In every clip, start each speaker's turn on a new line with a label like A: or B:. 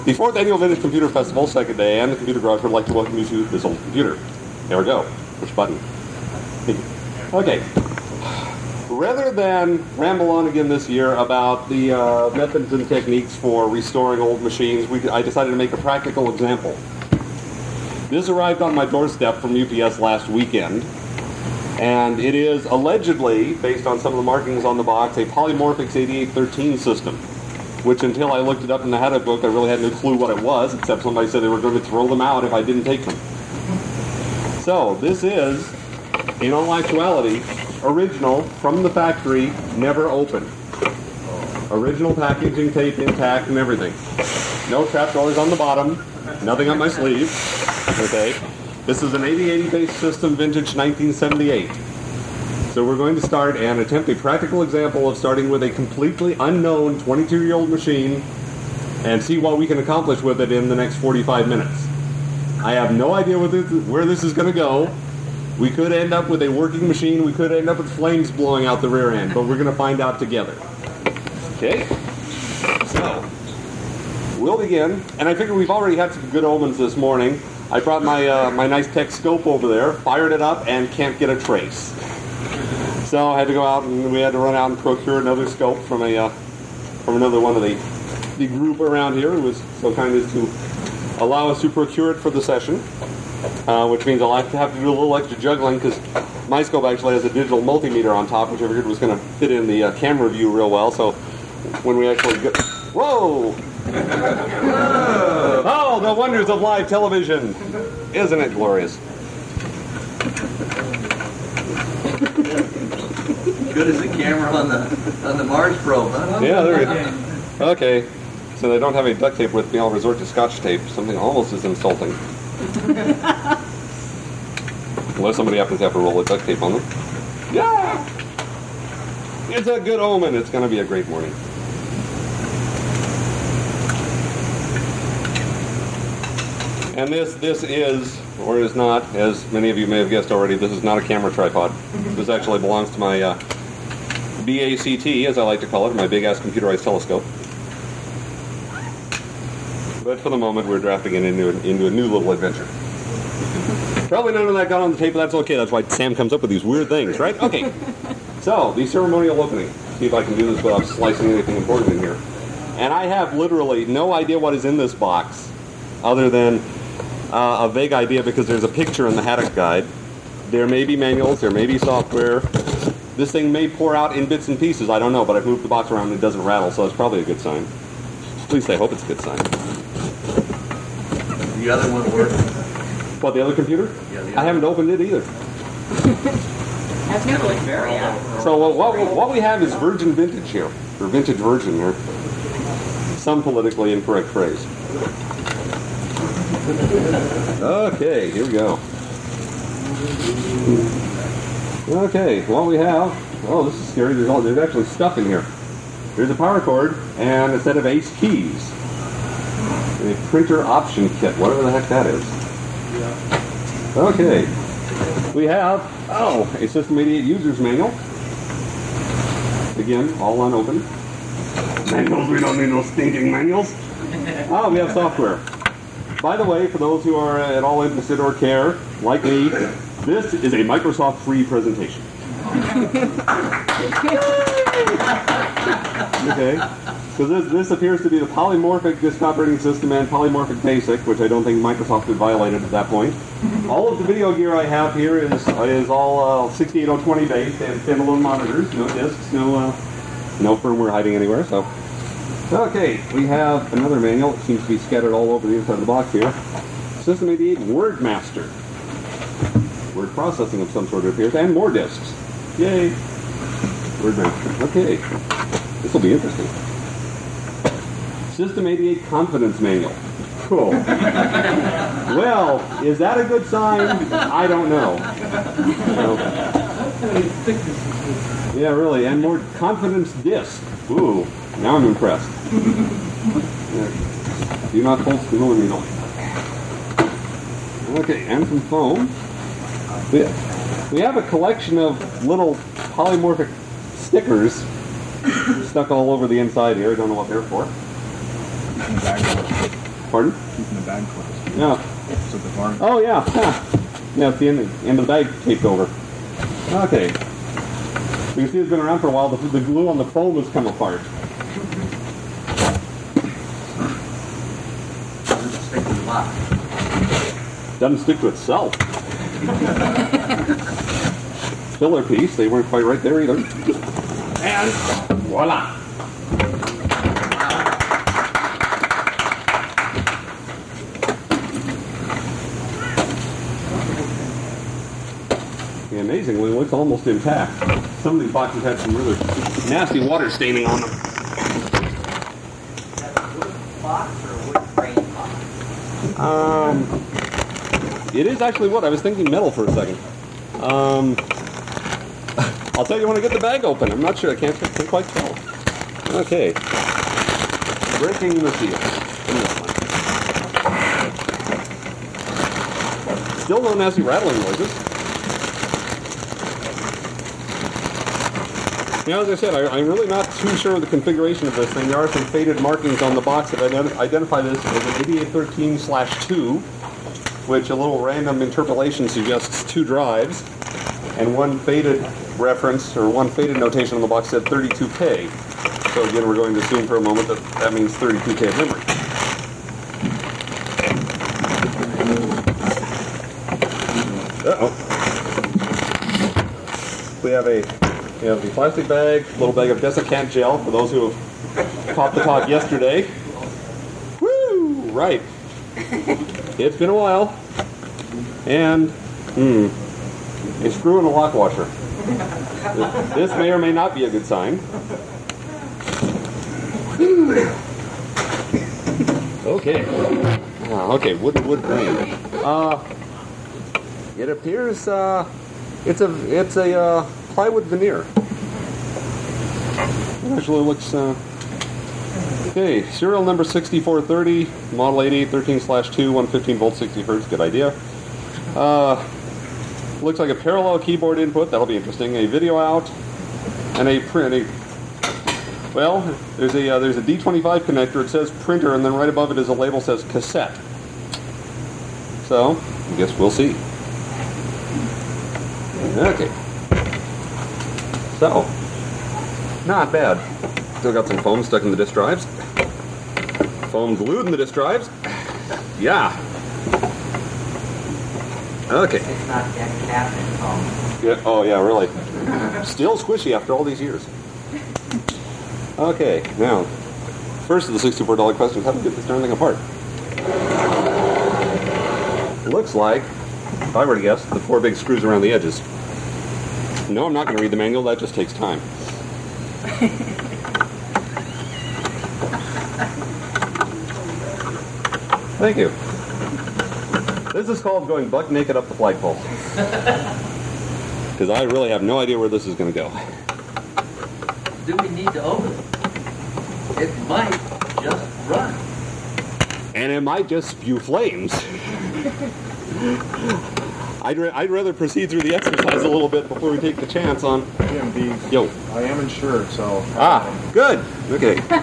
A: The 4th Annual Vintage Computer Festival, second day, and the Computer Garage would like to welcome you to this old computer. There we go. Push button. Okay. Rather than ramble on again this year about the methods and techniques for restoring old machines, I decided to make a practical example. This arrived on my doorstep from UPS last weekend, and it is allegedly, based on some of the markings on the box, a Polymorphix 8813 system, which until I looked it up in the Haddock book, I really had no clue what it was, except somebody said they were going to throw them out if I didn't take them. So, this is, in all actuality, original, from the factory, never opened. Original packaging, tape intact, and everything. No trapdoors on the bottom, nothing up my sleeve. Okay. This is an 8080-based system, vintage 1978. So we're going to start and attempt a practical example of starting with a completely unknown 22-year-old machine and see what we can accomplish with it in the next 45 minutes. I have no idea where this is going to go. We could end up with a working machine. We could end up with flames blowing out the rear end, but we're going to find out together. Okay? So, we'll begin. And I figure we've already had some good omens this morning. I brought my nice tech scope over there, fired it up, and can't get a trace. So I had to go out and we had to run out and procure another scope from another one of the group around here who was so kind as to allow us to procure it for the session, which means I'll have to do a little extra juggling because my scope actually has a digital multimeter on top, which I figured was going to fit in the camera view real well. So when we actually get... Whoa! Oh, the wonders of live television! Isn't it glorious?
B: Good as the camera on the Mars probe, huh?
A: Yeah, there we go. Okay, so they don't have any duct tape with me. I'll resort to Scotch tape, something almost as insulting. Unless somebody happens to have a roll of duct tape on them. Yeah! It's a good omen. It's going to be a great morning. And this is, or is not, as many of you may have guessed already, this is not a camera tripod. This actually belongs to my BACT, as I like to call it, my big-ass computerized telescope. But for the moment, we're drafting it into a new little adventure. Probably none of that got on the tape, but that's okay. That's why Sam comes up with these weird things, right? Okay. So, the ceremonial opening. See if I can do this without slicing anything important in here. And I have literally no idea what is in this box, other than a vague idea because there's a picture in the Haddock guide. There may be manuals, there may be software. This thing may pour out in bits and pieces, I don't know, but I've moved the box around and it doesn't rattle, so it's probably a good sign. At least I hope it's a good sign.
B: The other one works.
A: What, the other computer?
B: Yeah,
A: I haven't opened it either.
C: That's going to look very out.
A: So what we have is virgin vintage here, or vintage virgin here. Some politically incorrect phrase. Okay, here we go. Okay, what we have... Oh, this is scary. There's actually stuff in here. There's a power cord and a set of ACE keys. And a printer option kit, whatever the heck that is. Okay. We have, a System 88 user's manual. Again, all unopened. Manuals, we don't need no stinking manuals. We have software. By the way, for those who are at all interested or care, like me, this is a Microsoft free presentation. Okay, so this appears to be the Polymorphic Disk Operating System and Polymorphic Basic, which I don't think Microsoft had violated at that point. All of the video gear I have here is all 68020 based and standalone monitors, no discs, no firmware hiding anywhere. So, okay, we have another manual. It seems to be scattered all over the inside of the box here. System 88 Word Master. Word processing of some sort of appears, and more discs. Yay! Word Master. Okay. This will be interesting. System 88 Confidence Manual. Cool. Well, is that a good sign? I don't know. Yeah, really. And more confidence disc. Ooh, now I'm impressed. Yeah. Do not hold spool and needle. Okay, and some foam. We have a collection of little polymorphic stickers stuck all over the inside here. I don't know what they're for. Pardon?
D: Keeping the bag closed.
A: Yeah.
D: So the varmint.
A: Oh, yeah. Yeah, it's the end of the bag taped over. Okay. You can see it's been around for a while. The glue on the foam has come apart.
B: Doesn't stick to the box.
A: Doesn't stick to itself. Filler piece. They weren't quite right there either. And voila. Amazingly, it looks almost intact. Some of these boxes had some really nasty water staining on them.
C: Is that a wood box or a wood frame box?
A: It is actually wood. I was thinking metal for a second. I'll tell you when I get the bag open. I'm not sure. I can't quite tell. Okay. Breaking the seal. Still no nasty rattling noises. You know, as I said, I'm really not too sure of the configuration of this thing. There are some faded markings on the box that identify this as an 8813/2, which a little random interpolation suggests 2 drives, and one faded reference, or one faded notation on the box said 32K. So again, we're going to assume for a moment that that means 32K of memory. Uh-oh. We have the plastic bag, little bag of desiccant gel for those who have popped the talk yesterday. Woo! Right. It's been a while. And, a screw and a lock washer. This may or may not be a good sign. Okay. Okay, wood grain. It appears it's a plywood veneer. It actually looks okay. Serial number 6430, model 8813/2, 115 volt, 60 hertz. Good idea. Looks like a parallel keyboard input. That'll be interesting. A video out, and a print. Well, there's a D25 connector. It says printer, and then right above it is a label that says cassette. So, I guess we'll see. Okay. So, not bad. Still got some foam stuck in the disk drives. Foam glued in the disk drives. Yeah. Okay.
C: It's not that cabinet foam.
A: Yeah. Oh, yeah, really. Still squishy after all these years. Okay, now, first of the $64 questions, how to get this darn thing apart. Looks like, if I were to guess, the 4 big screws around the edges. No, I'm not going to read the manual. That just takes time. Thank you. This is called going buck naked up the flagpole. Because I really have no idea where this is going to go.
B: Do we need to open it? It might just run.
A: And it might just spew flames. I'd rather proceed through the exercise a little bit before we take the chance on...
D: DMV.
A: Yo.
D: I am insured, so...
A: Good. Okay.
C: It's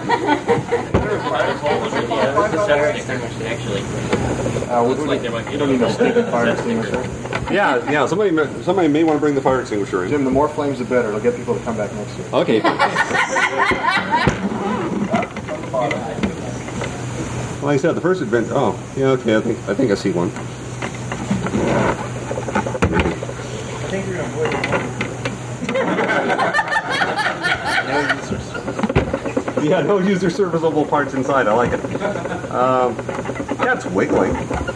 C: a separate extinguisher, actually.
D: Looks like there might be... You don't need no stick fire extinguisher.
A: Yeah. Somebody may want to bring the fire extinguisher in.
D: Jim, the more flames, the better. It'll get people to come back next year.
A: Okay. Like I said, the first adventure... Oh, yeah, okay, I think I see one.
D: I think you're going to avoid
A: Yeah, no user serviceable parts inside. I like it. Yeah, it's wiggling.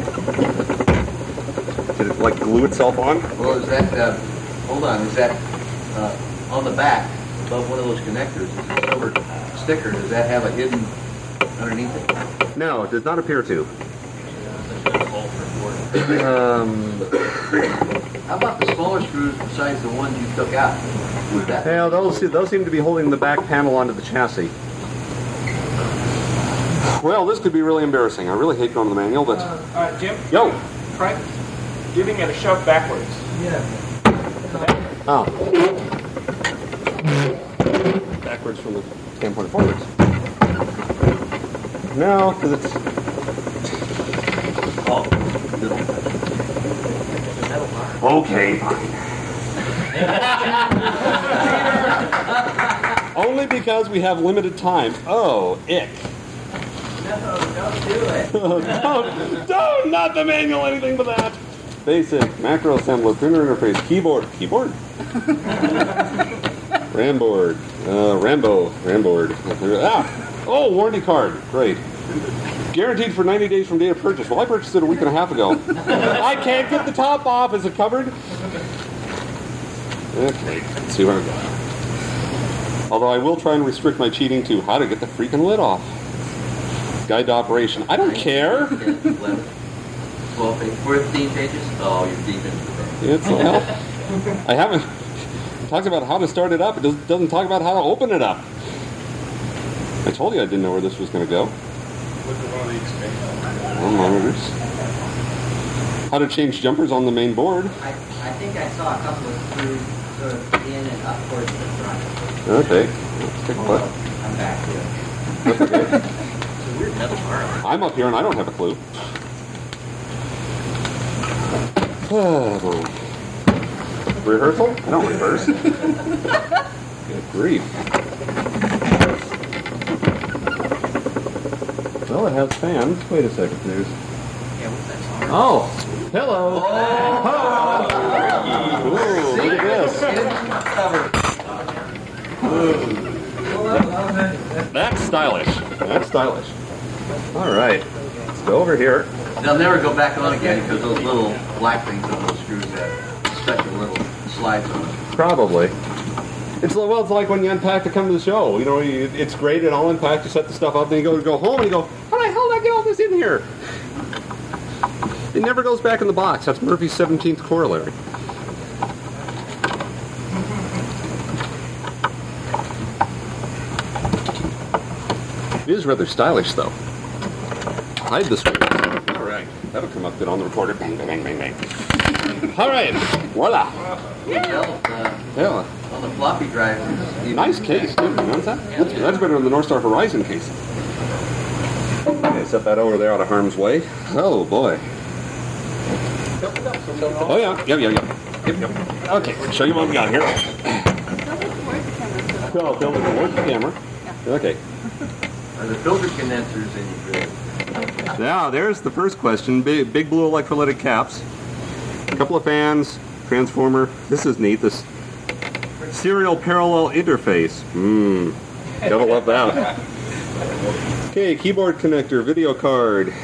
A: Did it, like, glue itself on?
B: Well, is that, hold on, is that on the back, above one of those connectors, is a silver sticker? Does that have a hidden underneath it?
A: No, it does not appear to.
B: How about the smaller screws besides the ones you took out? With that?
A: Yeah, those seem to be holding the back panel onto the chassis. Well, this could be really embarrassing. I really hate going to the manual, but...
E: Jim,
A: Yo!
E: try giving it a shove backwards.
A: Oh. Backwards from the standpoint of forwards. No, because it's... Okay, fine. Only because we have limited time. Oh, ick.
C: No, don't do it.
A: Don't, not the manual, anything but that. Basic, macro assembler, printer interface, keyboard. Ramboard. Ah! Oh, warranty card. Great. Guaranteed for 90 days from date of purchase. Well, I purchased it a week and a half ago. I can't get the top off. Is it covered? Okay, let's see what I've got. Although I will try and restrict my cheating to how to get the freaking lid off. Guide to operation. I don't care.
B: 10, 11, 12 pages, 14 pages? Oh, you're deep into the
A: It's, well, I haven't. It talks about how to start it up. It doesn't talk about how to open it up. I told you I didn't know where this was going to go.
E: Look at one of the expansions.
A: Monitors. How to change jumpers on the main board.
C: I think I saw a couple of screws sort of in and up towards the front.
A: Okay, let's take a look.
C: I'm back here.
A: That's okay.
B: It's a weird metal bar.
A: I'm up here and I don't have a clue. Rehearsal? I don't rehearse. Good grief. Well, it has fans. Wait a second, there's...
C: Yeah, what's that song?
A: Oh! Hello! Oh. Ooh, look at this. That's stylish. That's stylish. All right. Let's go over here.
B: They'll never go back on again because those little black things on those screws have special little slides on them.
A: Probably. It's like when you unpack to come to the show. You know, it's great and all unpacked. You set the stuff up, then you go home and you go, how the hell did I get all this in here? It never goes back in the box. That's Murphy's 17th corollary. It is rather stylish, though. Hide the screen. All right, that'll come up good on the recorder. Bang, bang, bang, bang. All right, voila.
B: You can tell,
A: Yeah.
B: on the floppy drive. it's even-
A: Nice case, too. You notice that? That's better than the North Star Horizon case. Okay, set that over there out of harm's way. Oh, boy. Oh, yeah. Yep. Okay, show you what we got here. Oh, filter towards the camera. Okay.
B: Are the filter condensers in your grill?
A: Now, there's the first question. Big blue electrolytic caps. A couple of fans. Transformer. This is neat. This serial parallel interface. Gotta love that. Okay, keyboard connector, video card.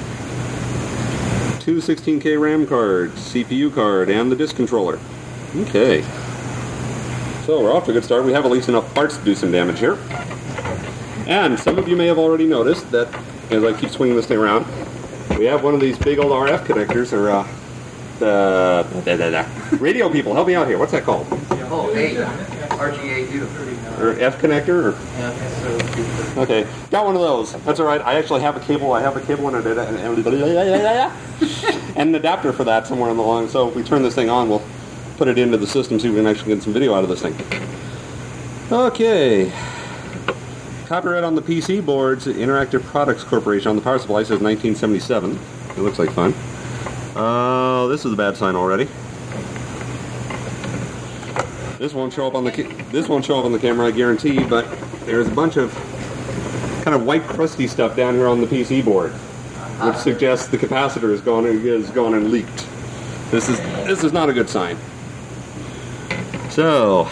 A: 2 16K RAM cards, CPU card, and the disk controller. Okay. So we're off to a good start. We have at least enough parts to do some damage here. And some of you may have already noticed that, as I keep swinging this thing around, we have one of these big old RF connectors, or radio people. Help me out here. What's that called?
B: Oh, hey, RGA2.
A: Or F connector? Or? Okay, got one of those. That's all right. I actually have a cable. I have a cable and an adapter for that somewhere on the line. So if we turn this thing on, we'll put it into the system, see if we can actually get some video out of this thing. Okay. Copyright on the PC boards, Interactive Products Corporation. On the power supply says 1977. It looks like fun. This is a bad sign already. This won't show up on the camera, I guarantee. But there's a bunch of kind of white crusty stuff down here on the PC board, which suggests the capacitor is gone and leaked. This is not a good sign. So,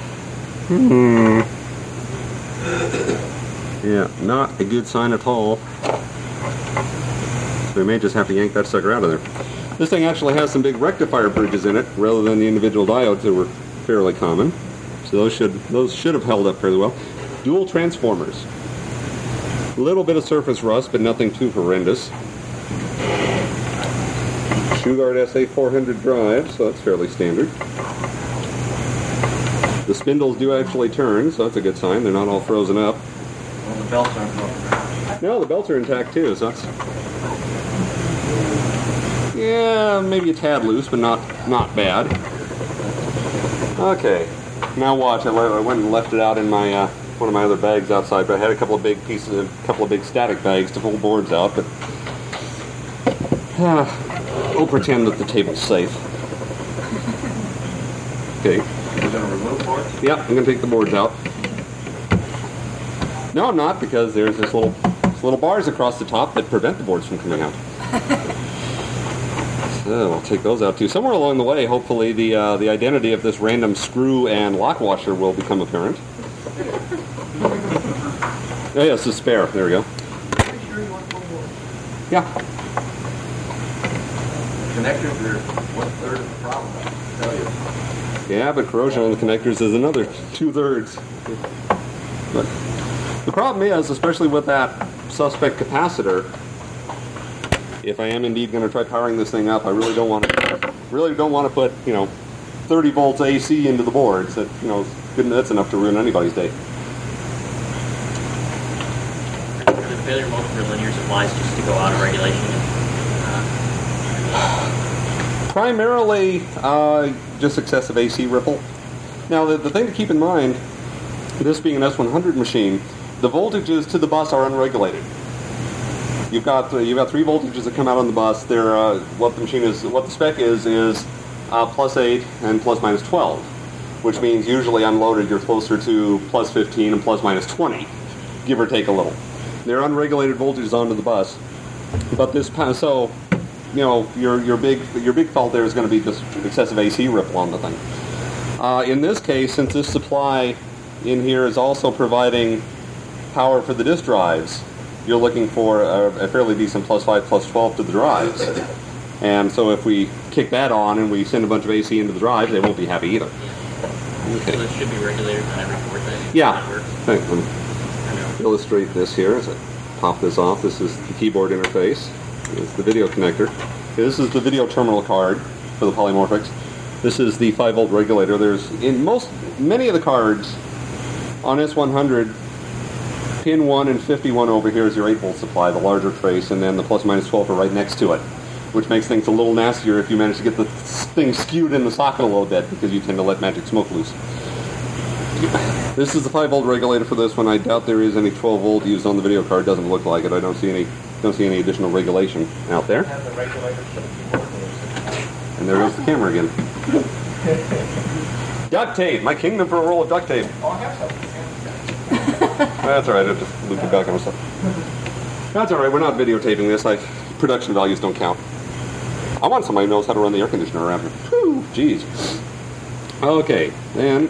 A: yeah, not a good sign at all. So we may just have to yank that sucker out of there. This thing actually has some big rectifier bridges in it, rather than the individual diodes that were fairly common. So those should have held up fairly well. Dual transformers. A little bit of surface rust, but nothing too horrendous. Shugard SA400 drive, so that's fairly standard. The spindles do actually turn, so that's a good sign. They're not all frozen up.
B: Well, the belts aren't broken around.
A: No, the belts are intact too, so that's... Yeah, maybe a tad loose, but not bad. Okay, now watch. I went and left it out in my one of my other bags outside, but I had a couple of big static bags to pull boards out, but we'll pretend that the table's safe. Okay.
B: You're gonna remove boards?
A: Yeah, I'm going to take the boards out. No, I'm not, because there's this little bars across the top that prevent the boards from coming out. So I'll take those out too. Somewhere along the way, hopefully, the identity of this random screw and lock washer will become apparent. Oh, yeah, it's a spare. There we go. Yeah.
B: Connectors are 1/3 of the problem, I can tell you.
A: Yeah, but corrosion on the connectors is another 2/3. But the problem is, especially with that suspect capacitor, if I am indeed going to try powering this thing up, I really don't want to put 30 volts AC into the boards. That that's enough to ruin anybody's day.
D: Are the failure modes for linear supplies just to go out of regulation?
A: Primarily, just excessive AC ripple. Now, the thing to keep in mind, this being an S100 machine, the voltages to the bus are unregulated. You've got 3 voltages that come out on the bus. They're what the spec is +8 and ±12, which means usually unloaded you're closer to +15 and ±20, give or take a little. They're unregulated voltages onto the bus, but your big fault there is going to be just excessive AC ripple on the thing. In this case, since this supply in here is also providing power for the disk drives, you're looking for a fairly decent +5, +12 to the drives. And so if we kick that on and we send a bunch of AC into the drives, they won't be happy either. Okay.
D: So this should be regulated on every board then?
A: Yeah.
D: That works?
A: Let me illustrate this here as I pop this off. This is the keyboard interface. It's the video connector. Okay, this is the video terminal card for the polymorphics. This is the 5-volt regulator. There's many of the cards on S100, pin 1 and 51 over here is your 8-volt supply, the larger trace, and then the ±12 are right next to it, which makes things a little nastier if you manage to get the thing skewed in the socket a little bit, because you tend to let magic smoke loose. This is the 5-volt regulator for this one. I doubt there is any 12-volt used on the video card. Doesn't look like it. I don't see any additional regulation out there. And there goes the camera again. Duct tape. My kingdom for a roll of duct tape. That's all right. I'll just loop it back on myself. That's all right. We're not videotaping this. Production values don't count. I want somebody who knows how to run the air conditioner around here. Whew, jeez. Okay, and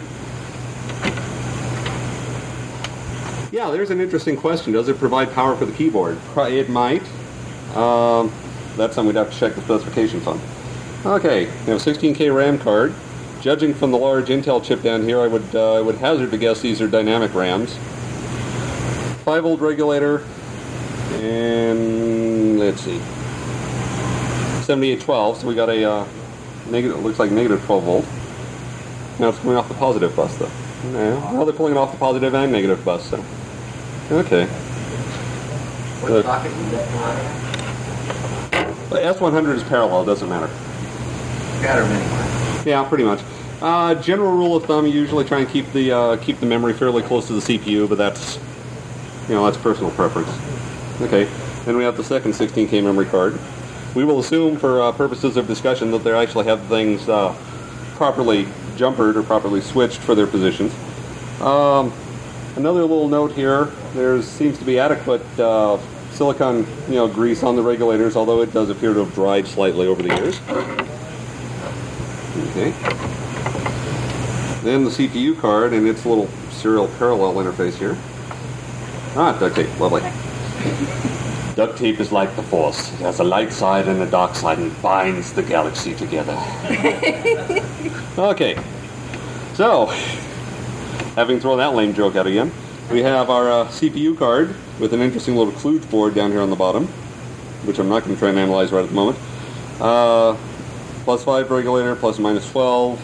A: yeah, there's an interesting question. Does it provide power for the keyboard? It might. That's something we'd have to check the specifications on. Okay, we have a 16K RAM card. Judging from the large Intel chip down here, I would hazard to guess these are dynamic RAMs. 5-volt regulator, and let's see, 7812. So we got a negative. Looks like negative 12 volt. Now it's coming off the positive bus, though. Now they're pulling it off the positive and negative bus. So okay.
B: What socket is that on?
A: S100 is parallel. Doesn't matter.
B: Scatter anyway.
A: Yeah, pretty much. General rule of thumb: you usually try and keep the memory fairly close to the CPU, but that's personal preference. Okay, then we have the second 16K memory card. We will assume, for purposes of discussion, that they actually have things properly jumpered or properly switched for their positions. Another little note here: there seems to be adequate silicone, grease on the regulators, although it does appear to have dried slightly over the years. Okay. Then the CPU card and its little serial parallel interface here. Duct tape. Lovely. Duct tape is like the Force. It has a light side and a dark side and binds the galaxy together. Okay. So, having thrown that lame joke out again, we have our CPU card with an interesting little kludge board down here on the bottom, which I'm not going to try and analyze right at the moment. +5 regulator, ±12.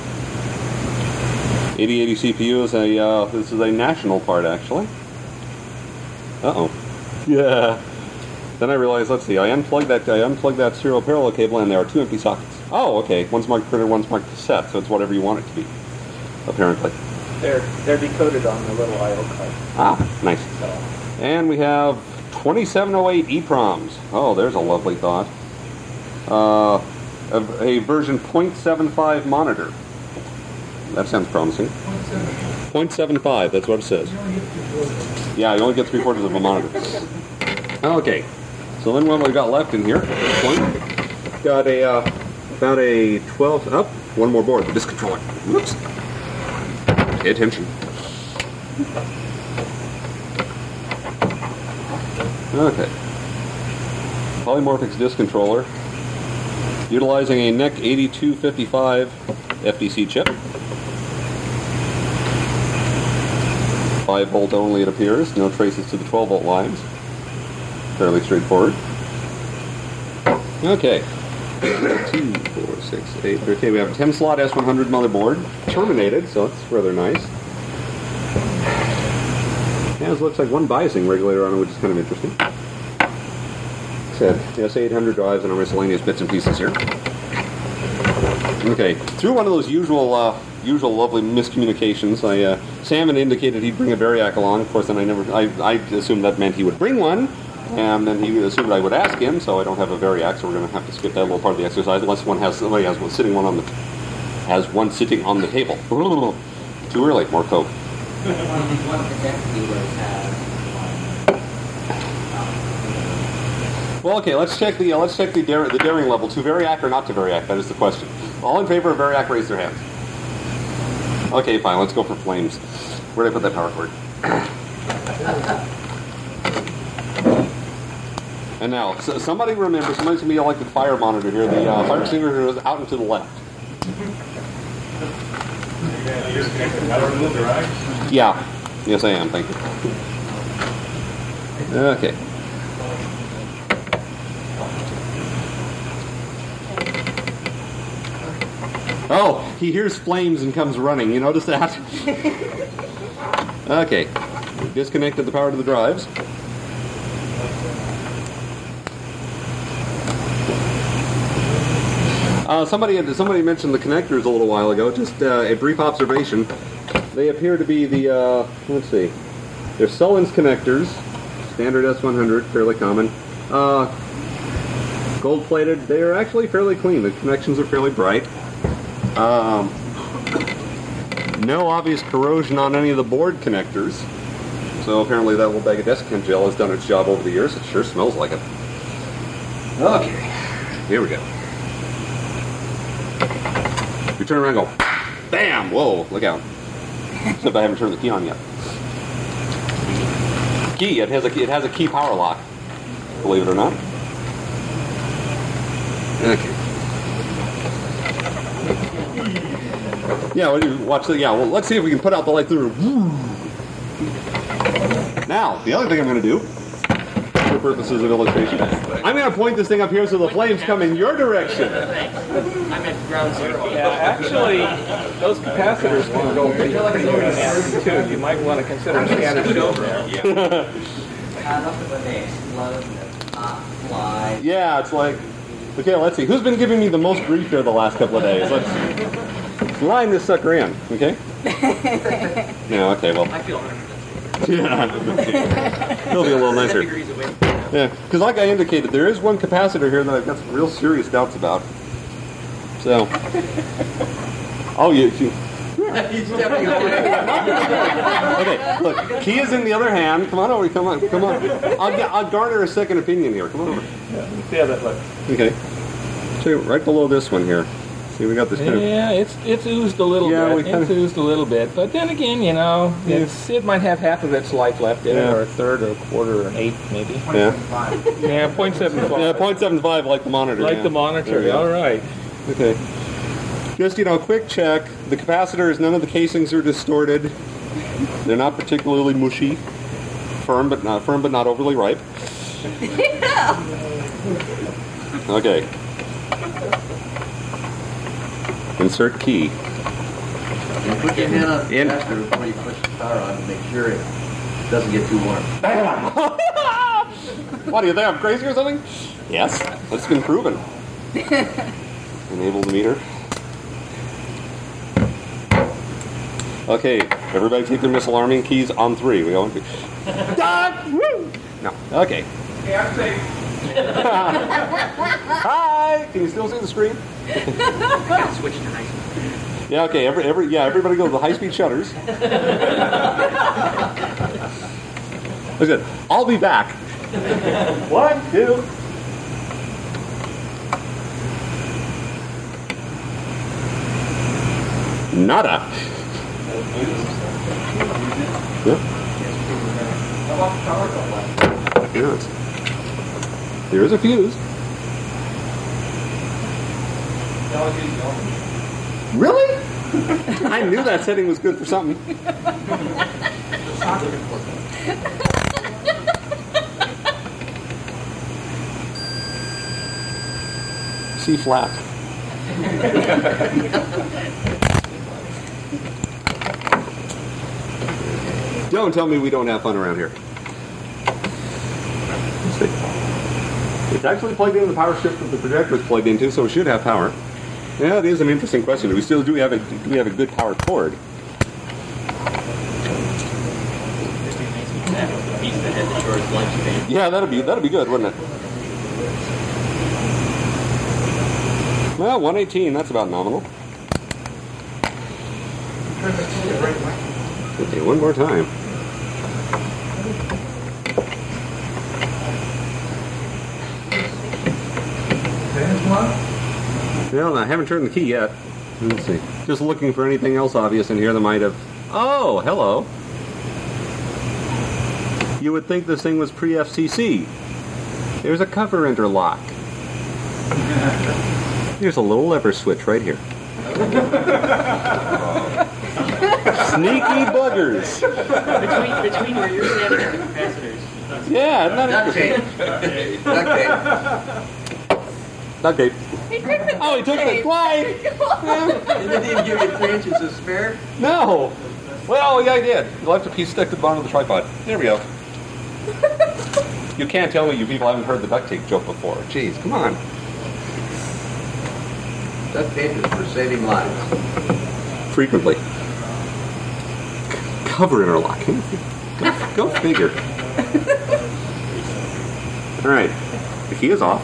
A: 8080 CPU is this is a national part, actually. Uh-oh. Yeah. Then I realized, let's see, I unplugged that serial parallel cable, and there are 2 empty sockets. Oh, okay. One's marked printer, one's marked cassette, so it's whatever you want it to be, apparently.
F: They're decoded on the little I/O card.
A: Ah, nice. And we have 2708 EEPROMs. Oh, there's a lovely thought. A version 0.75 monitor. that sounds promising. 0.75, that's what it says. Yeah, you only get 3/4 of a monitor. Okay, so then what we've got left in here at this point, got about a 12, one more board, the disk controller. Whoops. Pay attention. Okay. Polymorphics disk controller, utilizing a NEC 8255 FDC chip. 5-volt only, it appears. No traces to the 12-volt lines. Fairly straightforward. Okay. 2, 4, 6, 8. Okay, we have a 10-slot S100 motherboard. Terminated, so it's rather nice. Yeah, it looks like one biasing regulator on it, which is kind of interesting. Said S800 drives and our miscellaneous bits and pieces here. Okay, through one of those usual lovely miscommunications, Sam had indicated he'd bring a Variac along. Of course, then I assumed that meant he would bring one, and then he assumed I would ask him. So I don't have a Variac, so we're going to have to skip that little part of the exercise unless somebody has one sitting on the table. Too early, more Coke.
C: One of the deck viewers has
A: Well, okay, let's check the daring level. To Variac or not to Variac? That is the question. All in favor of Variac, raise their hands. Okay, fine. Let's go for flames. Where did I put that power cord? And now, somebody remember, somebody's going to be elected fire monitor here. The fire extinguisher is out and to the left. Yeah. Yes, I am. Thank you. Okay. Oh, he hears flames and comes running. You notice that? Okay. Disconnected the power to the drives. Somebody mentioned the connectors a little while ago. Just a brief observation. They appear to be the, let's see. They're Sullins connectors. Standard S100, fairly common. Gold-plated. They are actually fairly clean. The connections are fairly bright. No obvious corrosion on any of the board connectors. So apparently that little bag of desiccant gel has done its job over the years. It sure smells like it. Okay. Here we go. You turn around and go, bam! Whoa, look out. Except I haven't turned the key on yet. Key, it has a key power lock. Believe it or not. Okay. Yeah, watch the. Yeah, well, let's see if we can put out the light through. Now, the other thing I'm going to do, for purposes of illustration, I'm going to point this thing up here so the flames come in your direction.
C: I'm at ground zero.
F: Yeah, actually, those capacitors can go pretty too. You might want to consider scattered shield there.
C: Not when they explode and the top fly.
A: Yeah, it's like, okay, let's see. Who's been giving me the most grief here the last couple of days? Let's line this sucker in, okay? Yeah, okay, well.
C: I feel 100%.
A: Yeah. It'll be a little nicer. Yeah, because like I indicated, there is one capacitor here that I've got some real serious doubts about. So. Oh, you.
B: He's definitely
A: Okay, look, key is in the other hand. Come on over, come on. I'll garner a second opinion here. Come on over.
F: Yeah, that looks.
A: Okay. So right below this one here. See, we got this kind of...
F: Yeah, it's oozed a little bit. It's oozed a little bit. But then again, you know, it might have half of its life left in it, or a third, or a quarter, or an eighth, maybe.
A: Yeah.
F: Yeah, 0.75.
A: Yeah, 0.75 like the monitor.
F: Like the monitor, all right.
A: Okay. Just, quick check. The capacitors, none of the casings are distorted. They're not particularly mushy. Firm, but not overly ripe. Okay. Insert key.
B: You put your hand on the capacitor before you push the power on to make sure it doesn't get too warm.
A: What, do you think I'm crazy or something? Yes, that's been proven. Enable the meter. Okay, everybody keep their missile arming keys on 3. We go on 3. No. Okay.
E: Hey, I'm safe.
A: Hi! Can you still see the screen?
C: Switch tonight.
A: Yeah, okay, everybody go to the high-speed shutters. That's good. I'll be back. 1, 2. Nada. Yep. Yes. There is a fuse. Really? I knew that setting was good for something. C flat. Don't tell me we don't have fun around here. Let's see. It's actually plugged into the power strip that the projector is plugged into, so it should have power. Yeah, it is an interesting question. Do we have a good power cord? Yeah, that'd be good, wouldn't it? Well, 118, that's about nominal. Okay, one more time. Well, I haven't turned the key yet. Let's see. Just looking for anything else obvious in here that might have... Oh, hello. You would think this thing was pre-FCC. There's a cover interlock. Here's a little lever switch right here. Sneaky buggers.
D: Between where you're standing and the capacitors.
A: Yeah, isn't that
B: Duct
A: interesting?
B: tape. Duct tape.
A: Duct tape.
G: He took the
A: Oh, he took the... Why?
B: And they didn't give you 3 inches of spare?
A: No. Well, yeah, I did. You'll have to piece stick to the bottom of the tripod. There we go. You can't tell me you people haven't heard the duct tape joke before. Jeez, come on.
B: Duct tape is for saving lives.
A: Frequently. Cover interlocking. Go figure. All right. The key is off.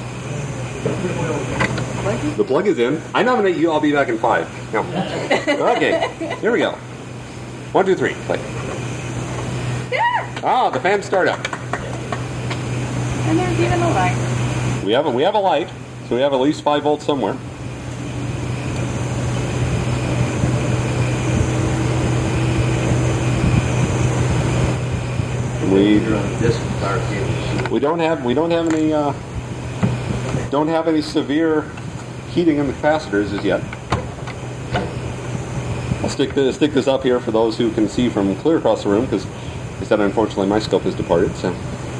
A: The plug is in. I nominate you. I'll be back in 5. No. Okay. Here we go. 1, 2, 3. Play. Ah, the fan start up.
G: And there's even a light.
A: We have a light, so we have at least 5 volts somewhere.
B: You're on this power cable.
A: We don't have any severe heating in the capacitors as yet. I'll stick this up here for those who can see from clear across the room, because instead, unfortunately, my scope has departed. So,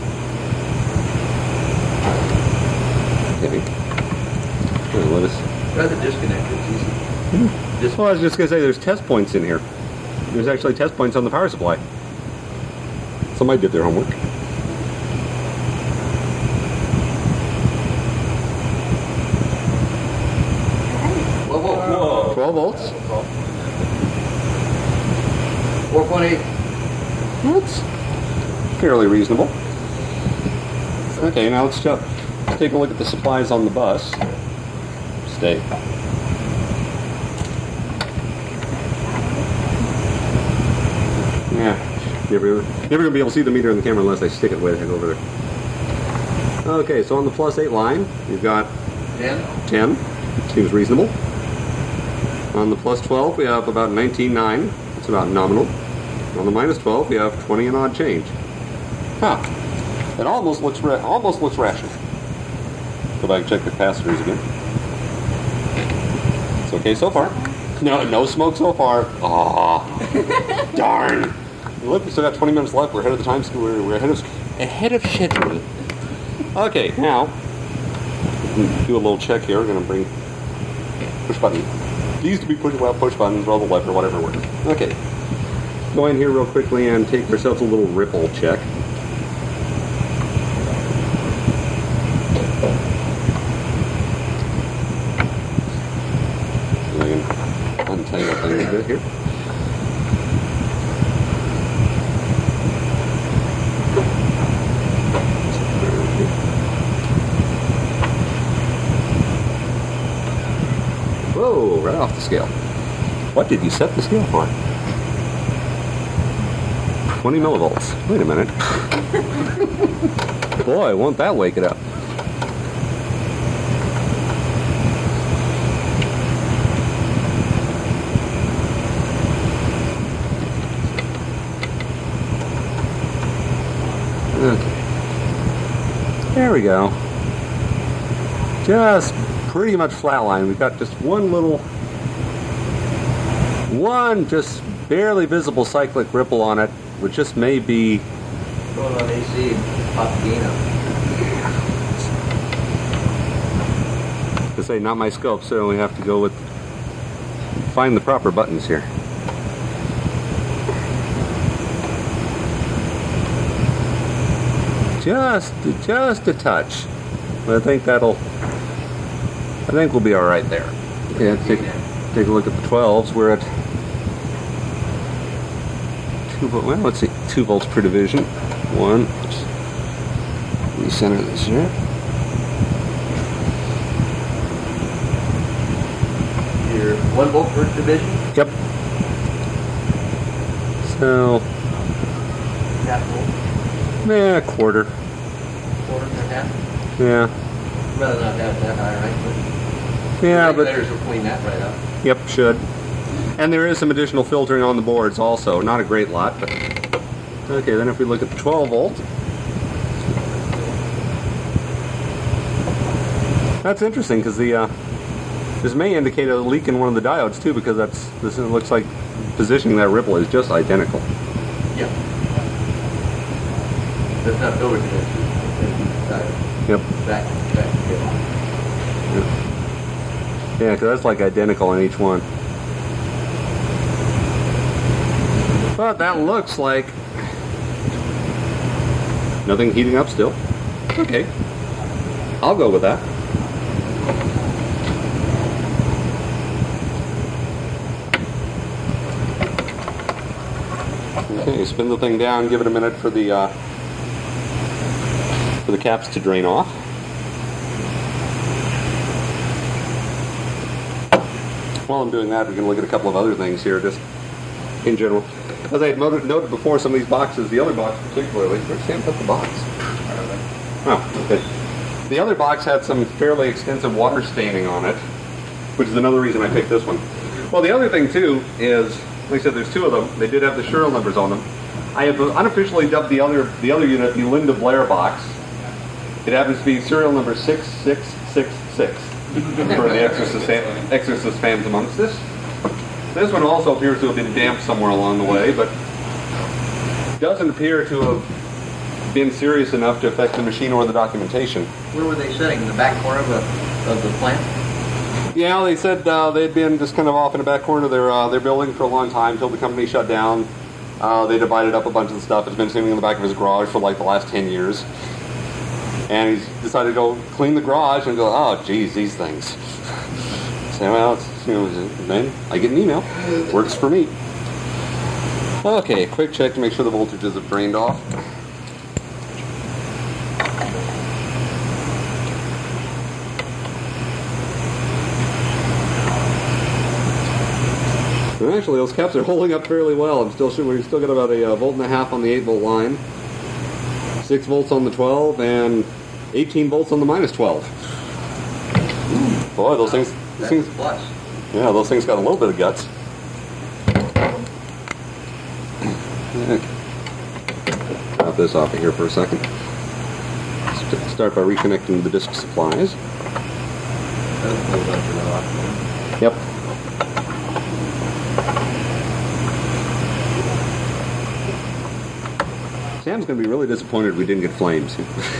A: okay. Let us.
B: Try the disconnect. It's easy.
A: Well, I was just gonna say, there's test points in here. There's actually test points on the power supply. Somebody did their homework.
B: Whoa.
A: 12 volts.
B: 4.8.
A: That's fairly reasonable. Okay, now let's take a look at the supplies on the bus. Stay. Yeah, never gonna be able to see the meter in the camera unless I stick it way the heck over there. Okay, so on the +8 line, you've got 10. Seems reasonable. On the +12, we have about 19.9. It's about nominal. On the -12, we have 20 and odd change. Huh. It almost looks rational. Go back and check the capacitors again. It's okay so far. No smoke so far. Aw. Darn. Look, we still got 20 minutes left. We're ahead of the time. We're ahead of schedule. Okay, now do a little check here. We're going to bring push button. These to be push buttons, roll the lever, whatever works. Okay. Go in here real quickly and take ourselves a little ripple check. So I can untangle things a bit here. Whoa, right off the scale. What did you set the scale for? 20 millivolts. Wait a minute. Boy, won't that wake it up. Okay. There we go. Just pretty much flatline. We've got just one just barely visible cyclic ripple on it, which just may be
B: Going on AC and pop the gain up.
A: to say not my scope, so we have to go with find the proper buttons here. Just a touch. But I think we'll be all right there. Yeah, take a look at the 12s. We're at 2 volts. Well, let's see, 2 volts per division. One. Let's recenter this here.
B: You're 1 volt per division?
A: Yep. So,
B: Half volt?
A: a quarter.
B: Quarter and a half?
A: Yeah.
B: Rather not have that high, right?
A: Yeah, but
B: Regulators will clean that right up.
A: yep, should. And there is some additional filtering on the boards also. Not a great lot, but okay. Then if we look at the 12 volt, that's interesting because this may indicate a leak in one of the diodes too, because this looks like positioning that ripple is just identical.
B: Yeah. That's not filter connection.
A: Yep.
B: Back.
A: Yeah, because that's like identical on each one. But that looks like nothing heating up still. Okay. I'll go with that. Okay, spin the thing down, give it a minute for the caps to drain off. While I'm doing that, we're going to look at a couple of other things here, just in general. As I had noted before, some of these boxes, the other box particularly, where's Sam put the box? Oh, okay. The other box had some fairly extensive water staining on it, which is another reason I picked this one. Well, the other thing too is, like I said, there's 2 of them. They did have the serial numbers on them. I have unofficially dubbed the other unit the Linda Blair box. It happens to be serial number 6666 for the Exorcist fans amongst us. This one also appears to have been damped somewhere along the way, but doesn't appear to have been serious enough to affect the machine or the documentation.
B: Where were they sitting? In the back corner of the plant?
A: Yeah, they said they'd been just kind of off in the back corner of their building for a long time until the company shut down. They divided up a bunch of the stuff. It's been sitting in the back of his garage for like the last 10 years. And he's decided to go clean the garage and go, oh, geez, these things. So, well, then I get an email. Works for me. Okay, quick check to make sure the voltages have drained off. And actually, those caps are holding up fairly well. We've still got about a volt and a half on the 8 volt line, 6 volts on the 12, and 18 volts on the minus 12. Boy, those things.
B: That's a plus.
A: Yeah, those things got a little bit of guts. Okay. Drop this off of here for a second. Start by reconnecting the disk supplies. Yep. Sam's going to be really disappointed we didn't get flames.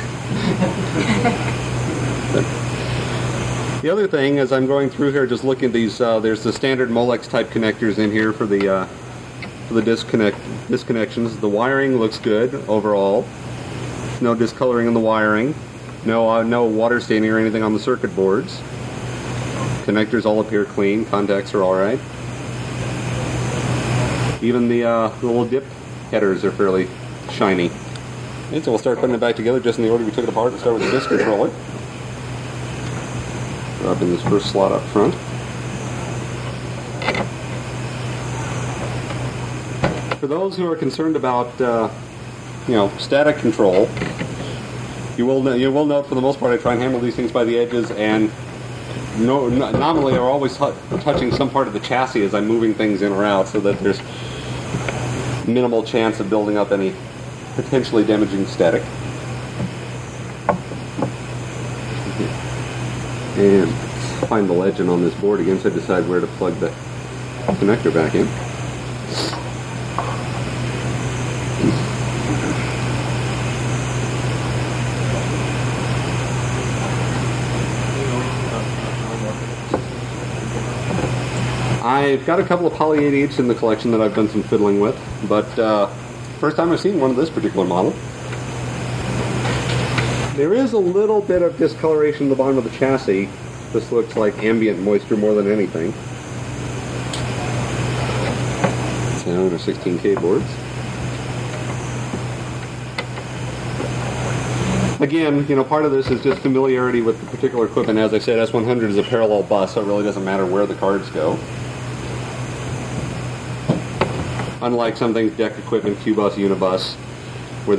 A: The other thing, as I'm going through here, just looking at these, there's the standard Molex type connectors in here for the disconnections. The wiring looks good overall. No discoloring in the wiring. No water staining or anything on the circuit boards. Connectors all appear clean. Contacts are all right. Even the little dip headers are fairly shiny. Okay, so we'll start putting it back together just in the order we took it apart. We'll start with the disk controller. Drop in this first slot up front. For those who are concerned about, static control, you will note for the most part I try and handle these things by the edges, and nominally are always touching some part of the chassis as I'm moving things in or out, so that there's minimal chance of building up any potentially damaging static. And find the legend on this board again, so I decide where to plug the connector back in. I've got a couple of Poly 88s in the collection that I've done some fiddling with, but first time I've seen one of this particular model. There is a little bit of discoloration at the bottom of the chassis. This looks like ambient moisture more than anything. 10 or 16K boards. Again, part of this is just familiarity with the particular equipment. As I said, S100 is a parallel bus, so it really doesn't matter where the cards go. Unlike some things, deck equipment, Q-bus, Unibus, where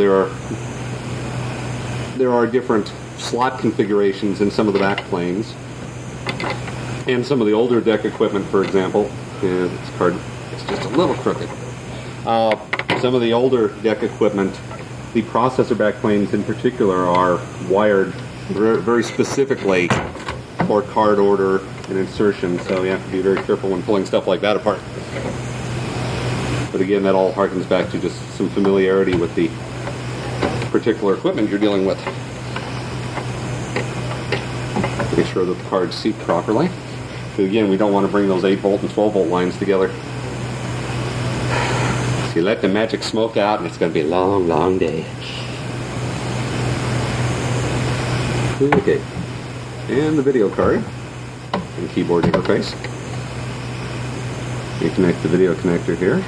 A: there are different slot configurations in some of the back planes. And some of the older deck equipment, for example, this card is just a little crooked. Some of the older deck equipment, the processor back planes in particular, are wired very specifically for card order and insertion, so you have to be very careful when pulling stuff like that apart. But again, that all harkens back to just some familiarity with the particular equipment you're dealing with. Make sure that the cards seat properly. So again, we don't want to bring those 8-volt and 12-volt lines together. So you let the magic smoke out, and it's going to be a long, long day. Okay. And the video card and keyboard interface. You connect the video connector here.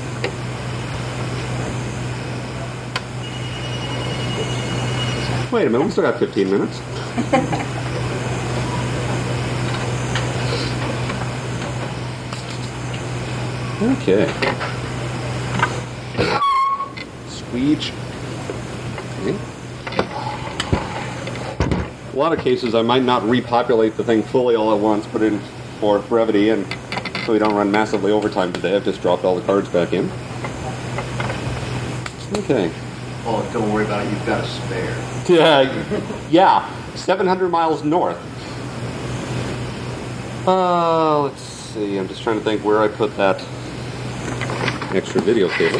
A: Wait a minute, we still got 15 minutes. Okay. Squeege. Okay. A lot of cases I might not repopulate the thing fully all at once, put it in for brevity, and so we don't run massively overtime today. I've just dropped all the cards back in. Okay.
B: Oh, don't worry about it. You've got a spare.
A: Yeah. 700 miles north. Let's see. I'm just trying to think where I put that extra video cable.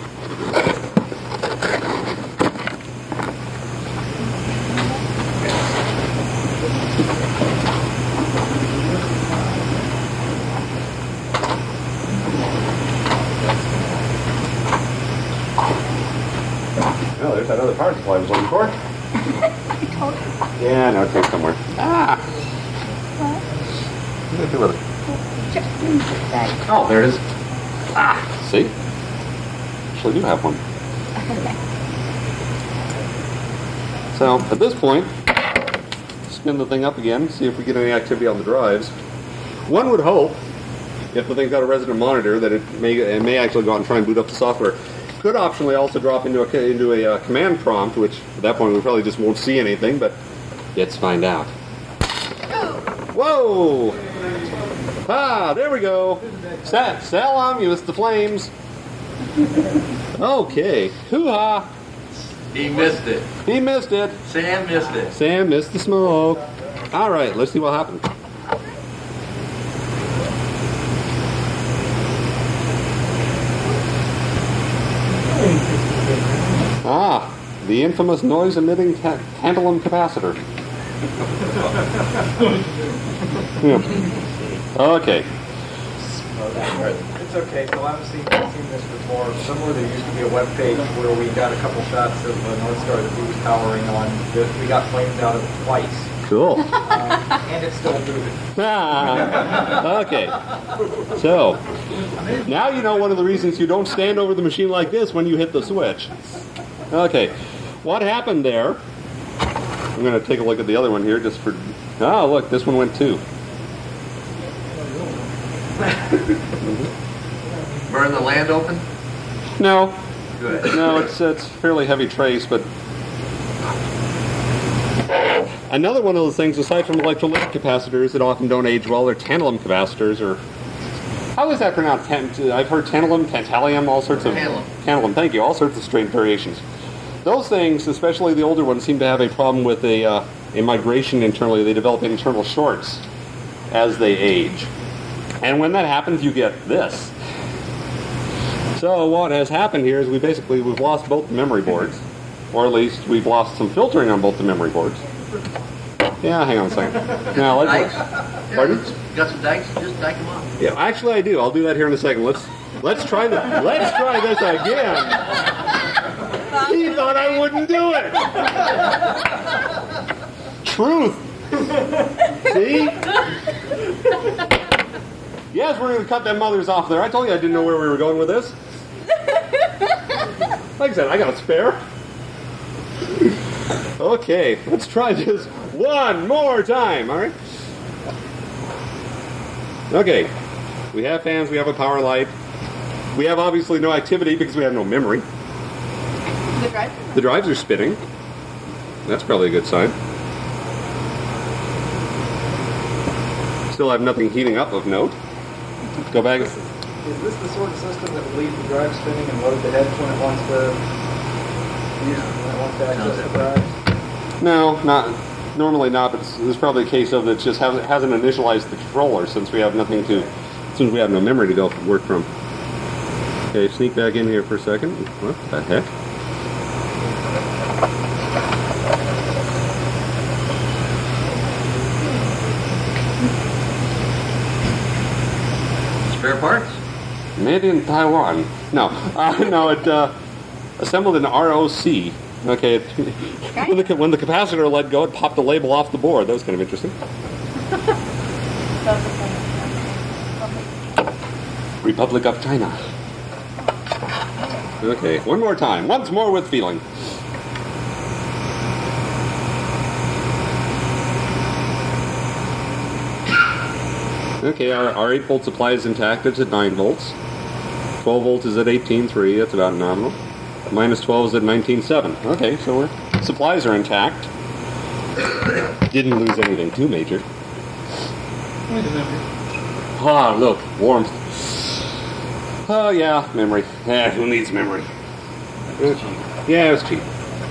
A: Oh, there's that other power supply I was looking for. Yeah, no, it's here somewhere. Ah! What did I do with it? Oh, there it is. Ah! See? Actually, I do have one. So, at this point, spin the thing up again, see if we get any activity on the drives. One would hope, if the thing's got a resident monitor, that it may actually go out and try and boot up the software. Could optionally also drop into a command prompt, which at that point we probably just won't see anything, but let's find out. Whoa! Ah, there we go. Salam, you missed the flames. Okay. Hoo-ha!
B: He missed it.
A: He missed it.
B: Sam missed it.
A: Sam missed the smoke. All right, let's see what happens. Ah, the infamous noise-emitting tantalum capacitor. Yeah. Okay.
E: It's okay. So I've seen this before. Somewhere there used to be a web page where we got a couple shots of North Star that we was powering on. We got flames out of it twice.
A: Cool.
E: And it's still moving.
A: Ah, okay. So, now you know one of the reasons you don't stand over the machine like this when you hit the switch. Okay. What happened there? I'm going to take a look at the other one here just for... Oh, look, this one went too.
B: Burn the land open?
A: No,
B: Good.
A: no, it's fairly heavy trace, but another one of those things, aside from electrolytic capacitors that often don't age well, are tantalum capacitors, or how is that pronounced? I've heard tantalum, tantalum, all sorts of tantalum. Thank you, all sorts of strange variations. Those things, especially the older ones, seem to have a problem with a migration internally. They develop internal shorts as they age, and when that happens, you get this. So what has happened here is we've lost both the memory boards, or at least we've lost some filtering on both the memory boards. Yeah, hang on a second. Now let's.
B: Dikes?
A: Pardon?
B: Got some dikes? Just dike them off.
A: Yeah, actually I do. I'll do that here in a second. Let's try Let's try this again. He thought I wouldn't do it. Truth. See? Yes, we're going to cut them mothers off there. I told you I didn't know where we were going with this. Like I said, I got a spare. Okay, let's try this one more time, all right? Okay, we have fans, we have a power light. We have obviously no activity because we have no memory.
G: The drive?
A: The drives are spinning. That's probably a good sign. Still have nothing heating up of note. Go back.
E: Is this the sort of system that will leave the drive spinning and load the heads when it wants to access the drive?
A: No, not normally not, but it's probably a case of it just hasn't initialized the controller since we have no memory to go work from. Okay, sneak back in here for a second. What the heck?
B: Spare parts?
A: Made in Taiwan. No, no, it assembled in ROC. Okay, when the capacitor let go, it popped the label off the board. That was kind of interesting. Republic of China. Okay, one more time. Once more with feeling. Okay, our 8-volt supply is intact. It's at 9 volts. 12 volts is at 18.3. That's about nominal. Minus 12 is at 19.7. Okay, so supplies are intact. Didn't lose anything too major. Ah, look, warmth. Oh, yeah, memory. Yeah, who needs memory? Yeah, it was cheap.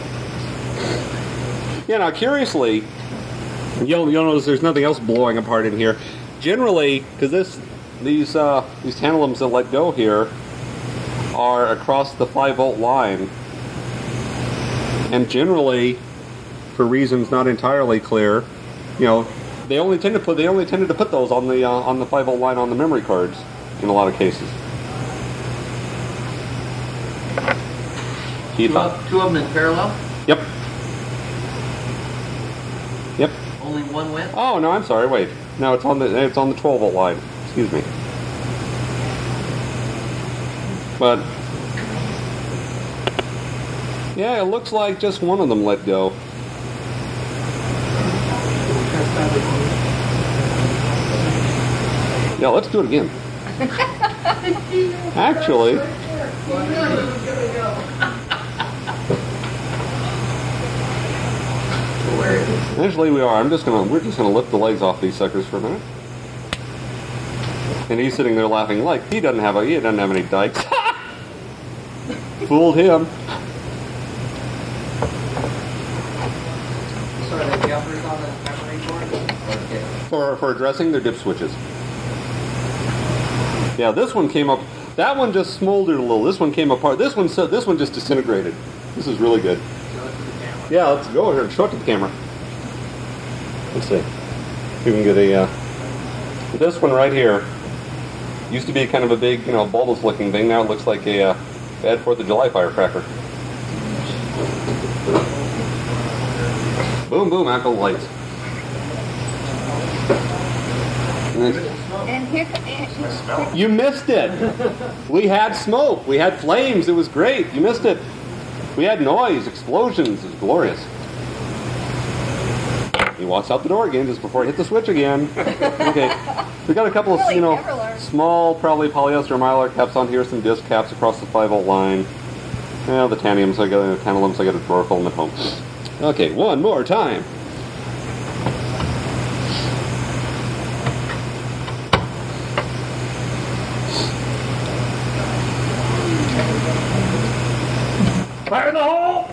A: Yeah, now, curiously, you'll notice there's nothing else blowing apart in here. Generally, because these tantalums that let go here are across the 5-volt line, and generally, for reasons not entirely clear, they only tended to put those on the 5-volt line on the memory cards in a lot of cases.
B: Two of them in parallel?
A: Yep. Yep.
B: Only one went?
A: Oh no, I'm sorry. Wait. No, it's on the 12-volt line. Excuse me. But yeah, it looks like just one of them let go. Yeah, let's do it again. Actually, we are. We're just gonna lift the legs off these suckers for a minute. And he's sitting there laughing like he doesn't have any dikes. Fooled him.
C: So are the jumpers on the memory board?
A: For addressing their dip switches. Yeah, this one came up. That one just smoldered a little. This one came apart. This one just disintegrated. This is really good. Yeah, let's go over here and show it to the camera. Let's see. If we can get a. This one right here used to be kind of a big, bulbous-looking thing. Now it looks like a bad 4th of July firecracker. Boom, boom, out go the lights.
G: And here,
A: You missed it. We had smoke. We had flames. It was great. You missed it. We had noise, explosions. It was glorious. He walks out the door again just before I hit the switch again. Okay. We got a couple of, Small, probably polyester mylar caps on here, some disc caps across the 5-volt line. Yeah, the tantalums, I got a drawer full at home. Okay, one more time. Fire in the hole!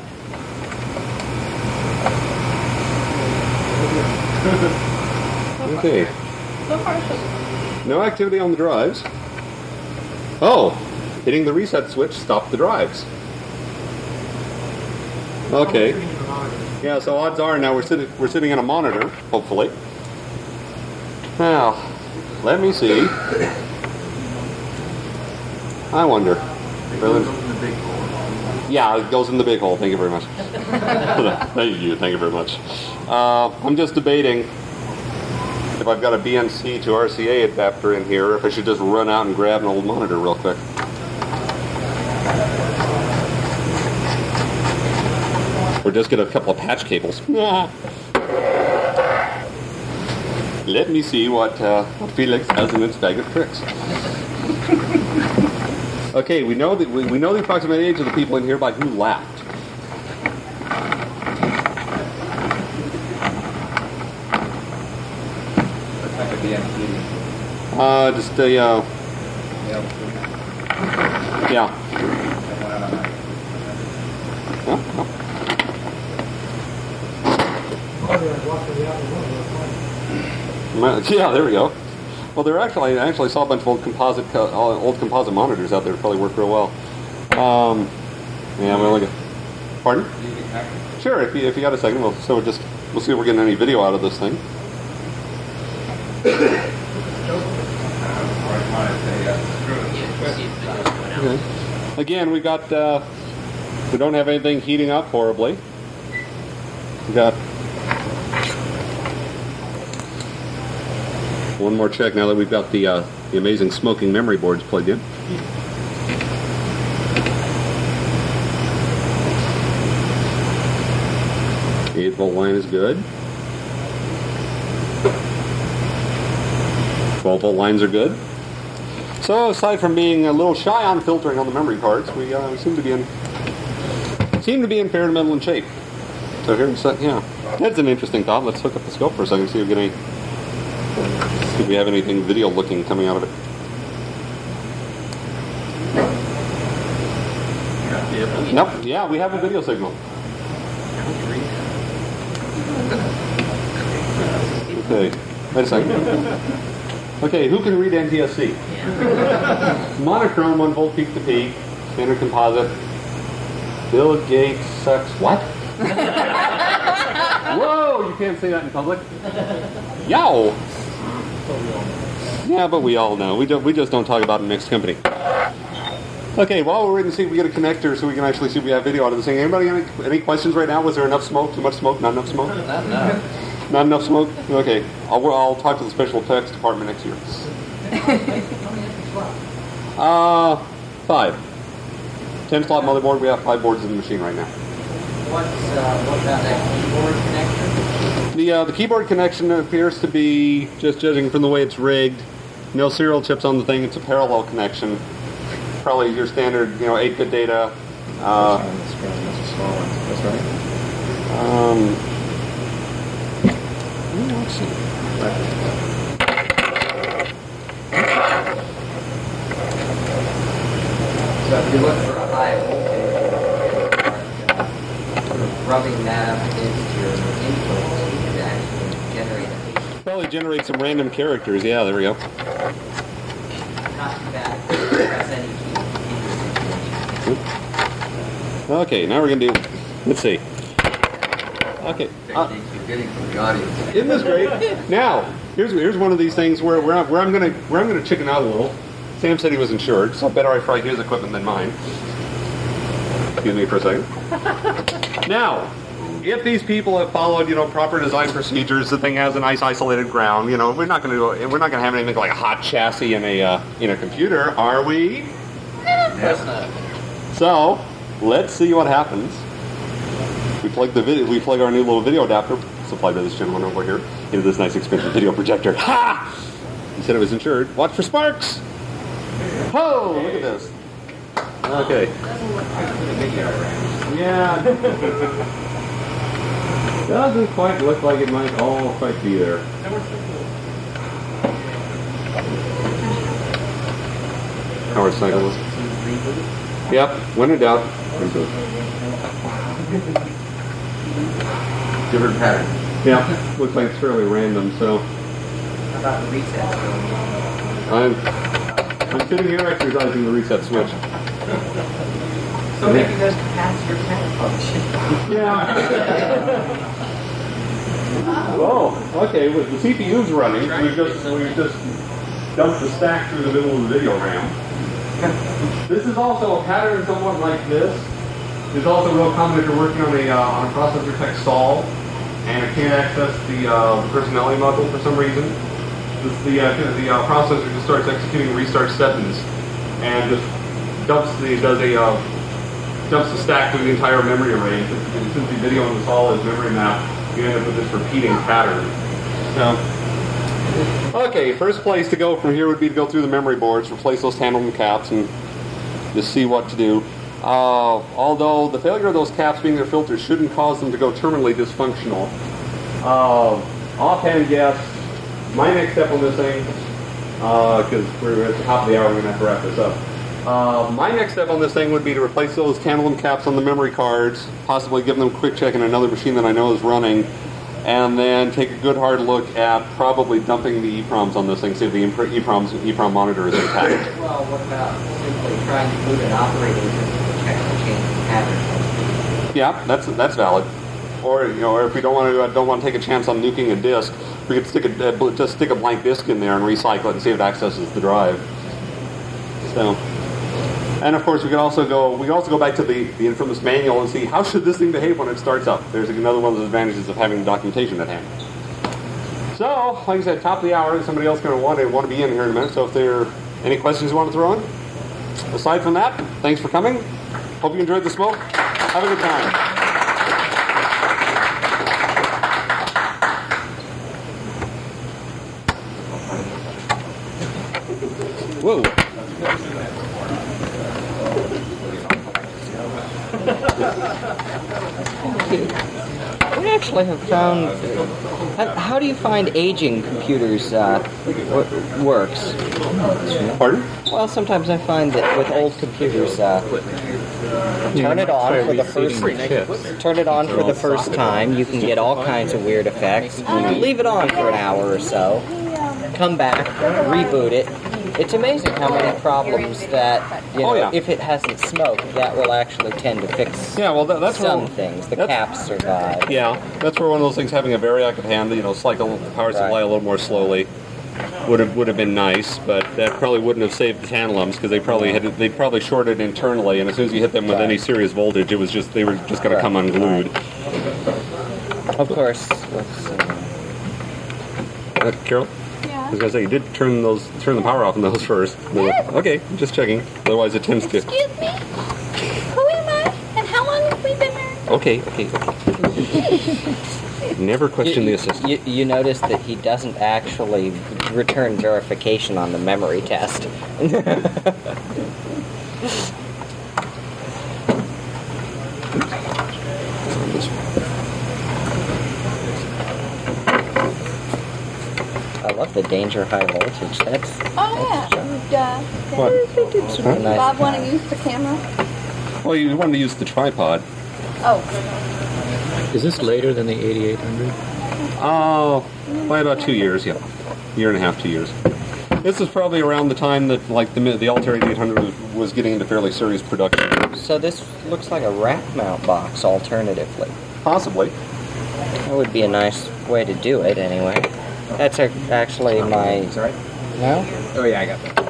A: Okay. No activity on the drives. Oh, hitting the reset switch stopped the drives. Okay. Yeah, so odds are now we're sitting in a monitor, hopefully. Now, let me see. I wonder. Yeah, it goes in the big hole. Thank you very much. Thank you very much. I'm just debating if I've got a BNC to RCA adapter in here, or if I should just run out and grab an old monitor real quick. Or just get a couple of patch cables. Let me see what Felix has in its bag of tricks. Okay, we know the approximate age of the people in here by who laughed. Just a yeah. Yeah, there we go. Well, I actually saw a bunch of old composite monitors out there that probably work real well. Yeah, we'll look at. Pardon? Sure, if you got a second, we'll see if we're getting any video out of this thing. Okay. Again, we don't have anything heating up horribly. We got one more check now that we've got the amazing smoking memory boards plugged in. The 8-volt line is good. 12-volt lines are good. So aside from being a little shy on filtering on the memory cards, we seem to be in fair to middling shape. So here, yeah, that's an interesting thought. Let's hook up the scope for a second, see if we have anything video looking coming out of it. Nope. Yeah, we have a video signal. Okay. Wait a second. Okay, who can read NTSC? Monochrome, 1 volt peak to peak, standard composite. Bill Gates sucks. What? Whoa! You can't say that in public. Yow! Yeah, but we all know. We just don't talk about it in next company. Okay, while we're waiting to see if we get a connector so we can actually see if we have video out of this thing. Anybody got any questions right now? Was there enough smoke? Too much smoke? Not enough smoke? Not enough smoke? Okay. I'll talk to the special effects department next year. 5. 10-slot motherboard. We have 5 boards in the machine right now.
C: What about that keyboard connection?
A: The keyboard connection appears to be, just judging from the way it's rigged, no serial chips on the thing. It's a parallel connection. Probably your standard, 8-bit data.
F: That's right.
A: Let's see.
C: So if you look for a high voltage, rubbing that up against your input, you can actually generate a peak.
A: Probably generate some random characters. Yeah, there we go.
C: Not too bad. Press any key.
A: Okay, now we're going to do, let's see. Okay. Isn't this great? Now, here's one of these things where I'm gonna chicken out a little. Sam said he was insured, so better I fry his equipment than mine. Excuse me for a second. Now, if these people have followed, proper design procedures, the thing has a nice isolated ground. We're not gonna have anything like a hot chassis in a computer, are we?
B: Yes.
A: So, let's see what happens. We plug our new little video adapter, supplied by this gentleman over here, into this nice expensive video projector. Ha! He said it was insured. Watch for sparks! Oh, look at this. Okay. Yeah. Doesn't quite look like it might all quite be there. Power cycles. Yep, when in doubt, reboot.
B: Different pattern.
A: Yeah, looks like it's fairly random, so
C: How about the reset?
A: I'm sitting here exercising the reset switch.
C: So maybe those capacitor can function.
A: Yeah. Oh, okay. With the CPU's running, we just dumped the stack through the middle of the video RAM. This is also a pattern somewhat like this. It's also real common if you're working on a processor tech stall and it can't access the personality module for some reason. The processor just starts executing restart settings and just dumps the stack through the entire memory array. Since the video on the solid memory map, you end up with this repeating pattern. So, okay, first place to go from here would be to go through the memory boards, replace those tantalum caps, and just see what to do. Although the failure of those caps being their filters shouldn't cause them to go terminally dysfunctional. Offhand guess, my next step on this thing, because we're at the top of the hour, we're going to have to wrap this up. My next step on this thing would be to replace those tantalum caps on the memory cards, possibly give them a quick check in another machine that I know is running, and then take a good hard look at probably dumping the EEPROMs on this thing, see if the EEPROM monitor is intact.
C: Well, what about simply trying to boot an operating system to check the change in pattern?
A: Yeah, that's valid. Or or if we don't want to take a chance on nuking a disk, we could just stick a blank disk in there and recycle it and see if it accesses the drive. So, and of course we can also go back to the infamous manual and see how should this thing behave when it starts up. There's another one of the advantages of having documentation at hand. So, like I said, top of the hour. Somebody else going to want to be in here in a minute. So, if there are any questions you want to throw in, aside from that, thanks for coming. Hope you enjoyed the smoke. Have a good time. Whoa.
H: We actually have found... How do you find aging computers works?
A: Pardon?
H: Well, sometimes I find that with old computers, turn it on for the first time, you can get all kinds of weird effects. Leave it on for an hour or so. Come back, reboot it. It's amazing how many problems that, if it hasn't smoked, that will actually tend to fix
A: that's
H: some things. The caps survive.
A: Yeah, that's where one of those things, having a very active hand, cycle the power supply a little more slowly would have been nice, but that probably wouldn't have saved the tantalums because they probably shorted internally, and as soon as you hit them with any serious voltage, they were just going to come unglued.
H: Of course.
A: Carol? I was going to say, you did turn the power off on those first.
G: Yes.
A: Okay, just checking. Otherwise it tends to...
G: Excuse me? Who am I? And how long have we been married?
A: Okay. Never question the assistant.
H: You notice that he doesn't actually return verification on the memory test. I love the danger high voltage. That's
A: What?
H: They did some nice.
G: Bob want to use the camera?
A: Well, you wanted to use the tripod.
G: Oh.
D: Is this later than the 8800?
A: Oh, by about 2 years, yeah. Year and a half, 2 years. This was probably around the time that the Altair 8800 was getting into fairly serious production.
H: So this looks like a rack mount box, alternatively.
A: Possibly.
H: That would be a nice way to do it, anyway. That's actually my...
E: Sorry?
H: No?
E: Oh yeah, I got that.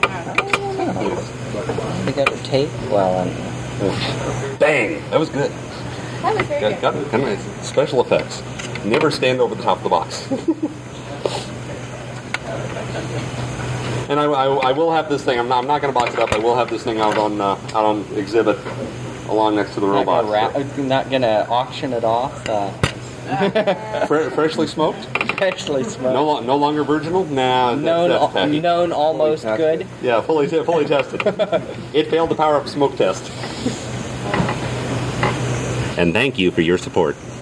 H: You got the tape? Well,
A: Bang! That was good.
G: That was very good.
A: Got it. Kind of nice. Special effects. Never stand over the top of the box. And I will have this thing. I'm not going to box it up. I will have this thing out on exhibit along next to the robot.
H: Not going to auction it off?
A: Freshly smoked?
H: Freshly smoked.
A: No longer virginal? Nah, that's tacky.
H: Known almost good.
A: Yeah, fully tested. It failed the power-up smoke test. And thank you for your support.